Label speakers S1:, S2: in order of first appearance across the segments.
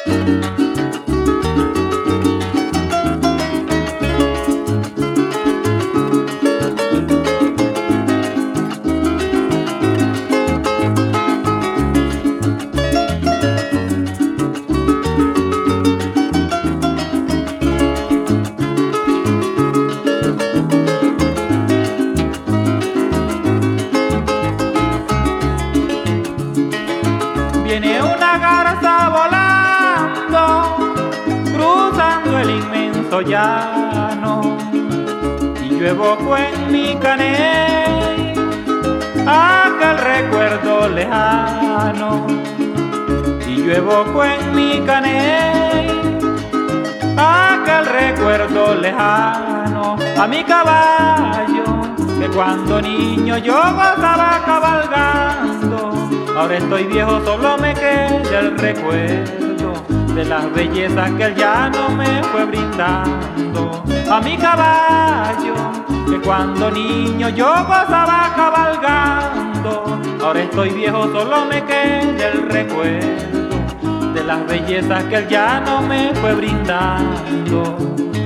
S1: Viene una garza volando, cruzando el inmenso llano, y yo evoco en mi caney aquel recuerdo lejano. Y yo evoco en mi caney aquel recuerdo lejano. A mi caballo, que cuando niño yo gozaba cabalgando, ahora estoy viejo, solo me queda el recuerdo de las bellezas que el llano me fue brindando. A mi caballo, que cuando niño yo gozaba cabalgando, ahora estoy viejo, solo me queda el recuerdo de las bellezas que el llano me fue brindando.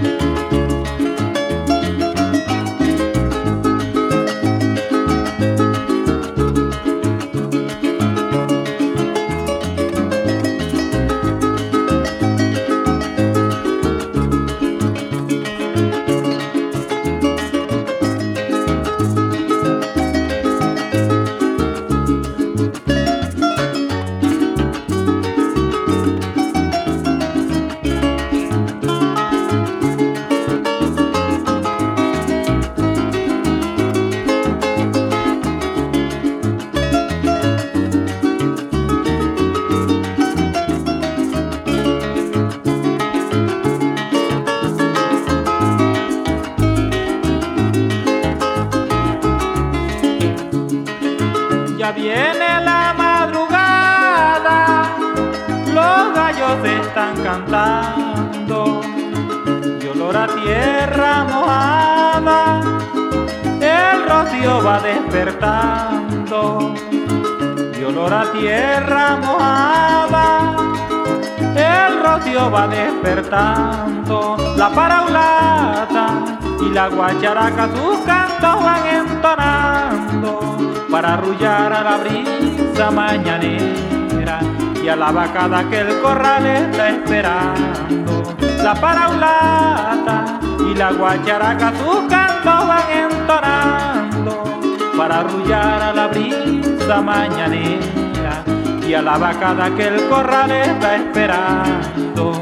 S1: Ya viene la madrugada, los gallos están cantando, y olor a tierra mojada, el rocío va despertando. Y olor a tierra mojada, el rocío va despertando. La paraulata y la guacharaca sus cantos van entonando, para arrullar a la brisa mañanera y a la vacada que el corral está esperando. La paraulata y la guacharaca sus cantos van entonando, para arrullar a la brisa mañanera y a la vacada que el corral está esperando.